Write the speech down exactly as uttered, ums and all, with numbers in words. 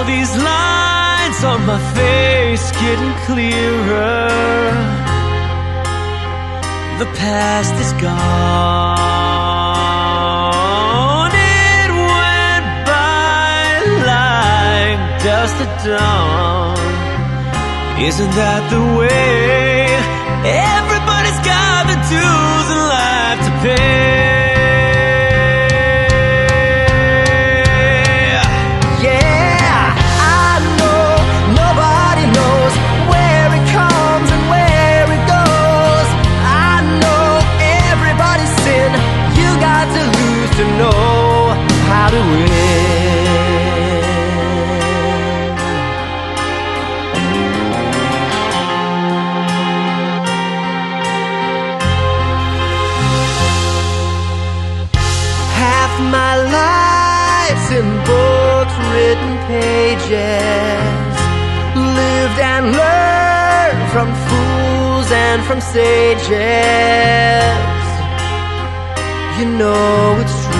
these lines on my face getting clearer. The past is gone. It went by like dust at dawn. Isn't that the way? Everybody's got the dues in life to pay. To know how to win. Half my life's in books, written pages, lived and learned from fools and from sages. You know it's true.